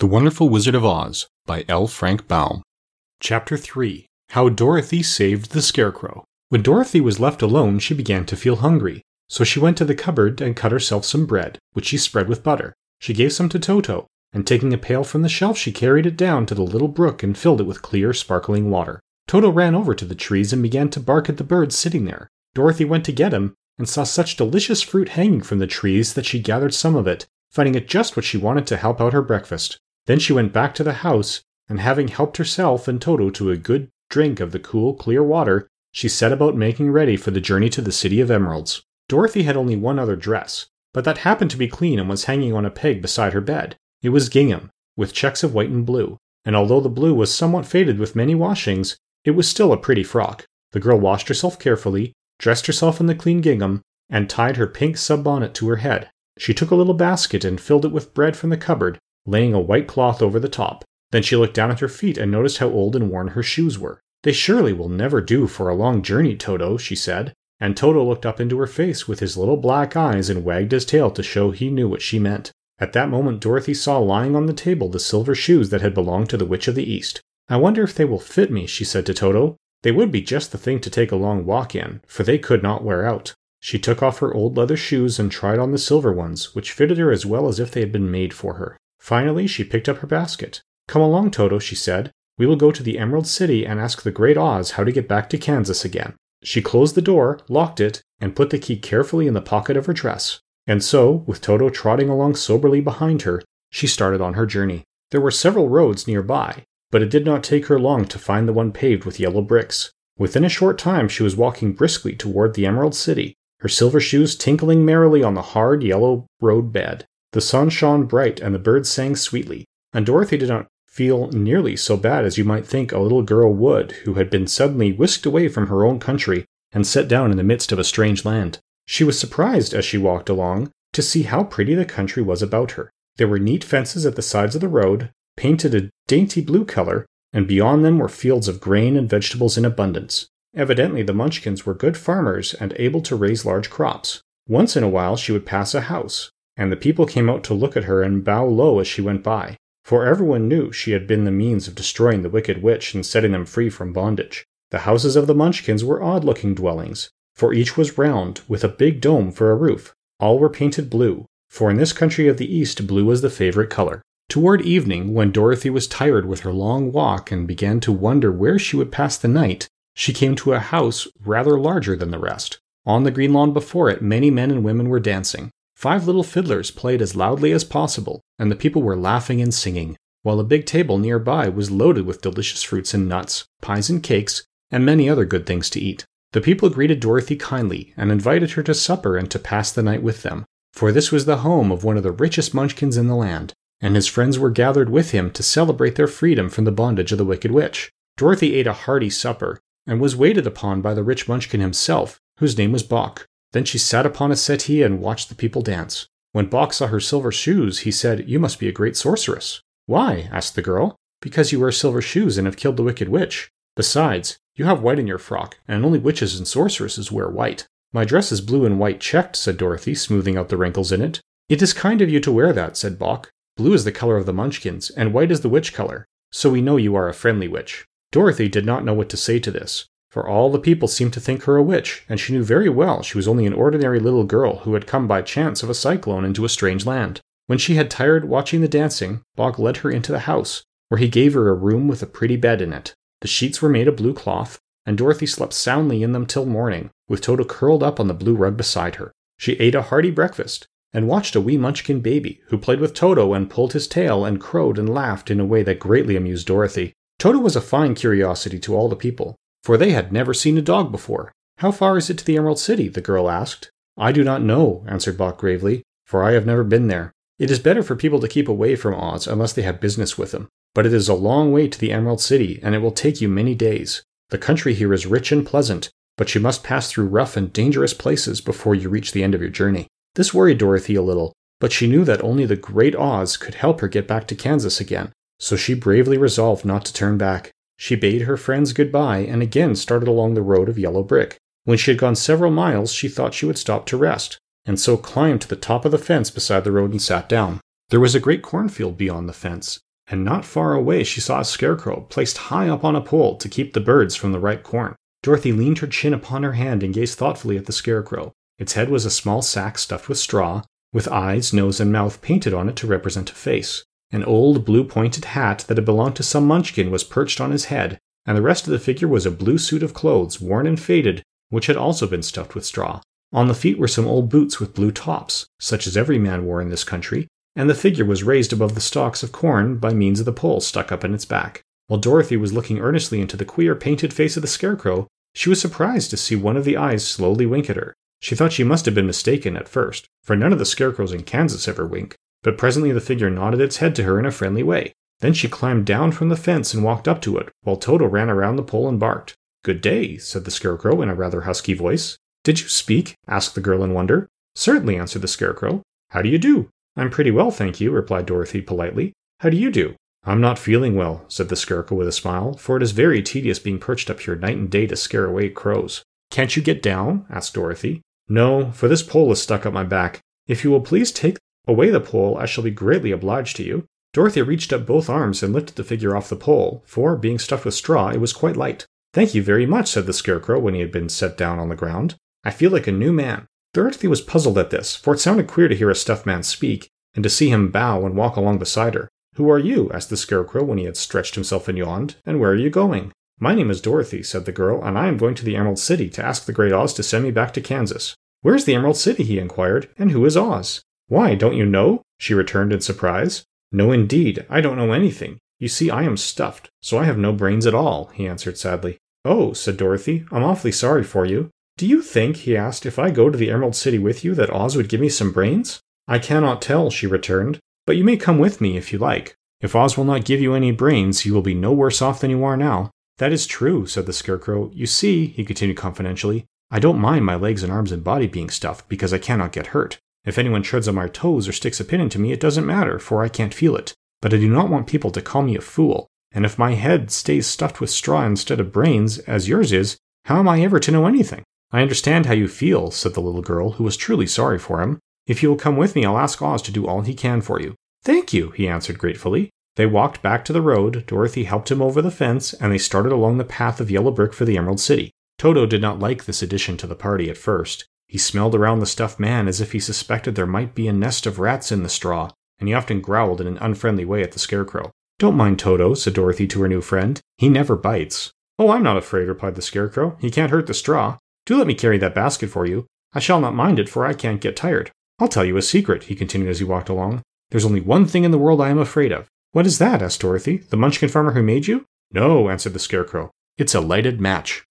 The Wonderful Wizard of Oz by L. Frank Baum. Chapter 3. How Dorothy Saved the Scarecrow. When Dorothy was left alone, she began to feel hungry, so she went to the cupboard and cut herself some bread, which she spread with butter. She gave some to Toto, and taking a pail from the shelf, she carried it down to the little brook and filled it with clear, sparkling water. Toto ran over to the trees and began to bark at the birds sitting there. Dorothy went to get him, and saw such delicious fruit hanging from the trees that she gathered some of it, finding it just what she wanted to help out her breakfast. Then she went back to the house, and having helped herself and Toto to a good drink of the cool, clear water, she set about making ready for the journey to the City of Emeralds. Dorothy had only one other dress, but that happened to be clean and was hanging on a peg beside her bed. It was gingham, with checks of white and blue, and although the blue was somewhat faded with many washings, it was still a pretty frock. The girl washed herself carefully, dressed herself in the clean gingham, and tied her pink sunbonnet to her head. She took a little basket and filled it with bread from the cupboard, laying a white cloth over the top. Then she looked down at her feet and noticed how old and worn her shoes were. "They surely will never do for a long journey, Toto," she said, and Toto looked up into her face with his little black eyes and wagged his tail to show he knew what she meant. At that moment Dorothy saw lying on the table the silver shoes that had belonged to the Witch of the East. "I wonder if they will fit me," she said to Toto. "They would be just the thing to take a long walk in, for they could not wear out." She took off her old leather shoes and tried on the silver ones, which fitted her as well as if they had been made for her. Finally, she picked up her basket. "Come along, Toto," she said. "We will go to the Emerald City and ask the Great Oz how to get back to Kansas again." She closed the door, locked it, and put the key carefully in the pocket of her dress. And so, with Toto trotting along soberly behind her, she started on her journey. There were several roads nearby, but it did not take her long to find the one paved with yellow bricks. Within a short time she was walking briskly toward the Emerald City, her silver shoes tinkling merrily on the hard yellow road bed. The sun shone bright and the birds sang sweetly, and Dorothy did not feel nearly so bad as you might think a little girl would who had been suddenly whisked away from her own country and set down in the midst of a strange land. She was surprised as she walked along to see how pretty the country was about her. There were neat fences at the sides of the road, painted a dainty blue color, and beyond them were fields of grain and vegetables in abundance. Evidently the Munchkins were good farmers and able to raise large crops. Once in a while she would pass a house, and the people came out to look at her and bow low as she went by, for everyone knew she had been the means of destroying the wicked witch and setting them free from bondage. The houses of the Munchkins were odd-looking dwellings, for each was round, with a big dome for a roof. All were painted blue, for in this country of the East blue was the favorite color. Toward evening, when Dorothy was tired with her long walk and began to wonder where she would pass the night, she came to a house rather larger than the rest. On the green lawn before it, many men and women were dancing. 5 little fiddlers played as loudly as possible, and the people were laughing and singing, while a big table nearby was loaded with delicious fruits and nuts, pies and cakes, and many other good things to eat. The people greeted Dorothy kindly and invited her to supper and to pass the night with them, for this was the home of one of the richest Munchkins in the land, and his friends were gathered with him to celebrate their freedom from the bondage of the Wicked Witch. Dorothy ate a hearty supper, and was waited upon by the rich Munchkin himself, whose name was Boq. Then she sat upon a settee and watched the people dance. When Boq saw her silver shoes, he said, "You must be a great sorceress." "Why?" asked the girl. "Because you wear silver shoes and have killed the Wicked Witch. Besides, you have white in your frock, and only witches and sorceresses wear white." "My dress is blue and white checked," said Dorothy, smoothing out the wrinkles in it. "It is kind of you to wear that," said Boq. "Blue is the color of the Munchkins, and white is the witch color, so we know you are a friendly witch." Dorothy did not know what to say to this, for all the people seemed to think her a witch, and she knew very well she was only an ordinary little girl who had come by chance of a cyclone into a strange land. When she had tired watching the dancing, Boq led her into the house, where he gave her a room with a pretty bed in it. The sheets were made of blue cloth, and Dorothy slept soundly in them till morning, with Toto curled up on the blue rug beside her. She ate a hearty breakfast, and watched a wee Munchkin baby, who played with Toto and pulled his tail and crowed and laughed in a way that greatly amused Dorothy. Toto was a fine curiosity to all the people, for they had never seen a dog before. "How far is it to the Emerald City?" the girl asked. "I do not know," answered Boq gravely, "for I have never been there. It is better for people to keep away from Oz unless they have business with them. But it is a long way to the Emerald City, and it will take you many days. The country here is rich and pleasant, but you must pass through rough and dangerous places before you reach the end of your journey." This worried Dorothy a little, but she knew that only the Great Oz could help her get back to Kansas again, so she bravely resolved not to turn back. She bade her friends goodbye and again started along the road of yellow brick. When she had gone several miles, she thought she would stop to rest, and so climbed to the top of the fence beside the road and sat down. There was a great cornfield beyond the fence, and not far away she saw a scarecrow placed high up on a pole to keep the birds from the ripe corn. Dorothy leaned her chin upon her hand and gazed thoughtfully at the scarecrow. Its head was a small sack stuffed with straw, with eyes, nose, and mouth painted on it to represent a face. An old blue-pointed hat that had belonged to some munchkin was perched on his head, and the rest of the figure was a blue suit of clothes, worn and faded, which had also been stuffed with straw. On the feet were some old boots with blue tops, such as every man wore in this country, and the figure was raised above the stalks of corn by means of the pole stuck up in its back. While Dorothy was looking earnestly into the queer painted face of the scarecrow, she was surprised to see one of the eyes slowly wink at her. She thought she must have been mistaken at first, for none of the scarecrows in Kansas ever wink, but presently the figure nodded its head to her in a friendly way. Then she climbed down from the fence and walked up to it, while Toto ran around the pole and barked. "Good day," said the scarecrow in a rather husky voice. "Did you speak?" asked the girl in wonder. "Certainly," answered the scarecrow. "How do you do?" "I'm pretty well, thank you," replied Dorothy politely. "How do you do?" "I'm not feeling well," said the scarecrow with a smile, "for it is very tedious being perched up here night and day to scare away crows." "Can't you get down?" asked Dorothy. "No, for this pole is stuck up my back. If you will please take away the pole, I shall be greatly obliged to you." Dorothy reached up both arms and lifted the figure off the pole, for, being stuffed with straw, it was quite light. "Thank you very much," said the scarecrow when he had been set down on the ground. "I feel like a new man." Dorothy was puzzled at this, for it sounded queer to hear a stuffed man speak, and to see him bow and walk along beside her. "Who are you?" asked the scarecrow when he had stretched himself and yawned, "and where are you going?" "My name is Dorothy," said the girl, "and I am going to the Emerald City to ask the Great Oz to send me back to Kansas." "Where's the Emerald City?" he inquired, "and who is Oz?" "Why, don't you know?" she returned in surprise. "No, indeed, I don't know anything. You see, I am stuffed, so I have no brains at all," he answered sadly. "Oh," said Dorothy, "I'm awfully sorry for you. Do you think," he asked, "if I go to the Emerald City with you that Oz would give me some brains?" "I cannot tell," she returned, "but you may come with me if you like. If Oz will not give you any brains, you will be no worse off than you are now." "That is true," said the scarecrow. "You see," he continued confidentially, "I don't mind my legs and arms and body being stuffed because I cannot get hurt. If anyone treads on my toes or sticks a pin into me, it doesn't matter, for I can't feel it. But I do not want people to call me a fool, and if my head stays stuffed with straw instead of brains, as yours is, how am I ever to know anything?" "I understand how you feel," said the little girl, who was truly sorry for him. "If you will come with me, I'll ask Oz to do all he can for you." "Thank you," he answered gratefully. They walked back to the road, Dorothy helped him over the fence, and they started along the path of yellow brick for the Emerald City. Toto did not like this addition to the party at first. He smelled around the stuffed man as if he suspected there might be a nest of rats in the straw, and he often growled in an unfriendly way at the scarecrow. "Don't mind Toto," said Dorothy to her new friend. "He never bites." "Oh, I'm not afraid," replied the scarecrow. "He can't hurt the straw. Do let me carry that basket for you. I shall not mind it, for I can't get tired. I'll tell you a secret," he continued as he walked along. "There's only one thing in the world I am afraid of." "What is that?" asked Dorothy. "The Munchkin farmer who made you?" "No," answered the scarecrow. "It's a lighted match."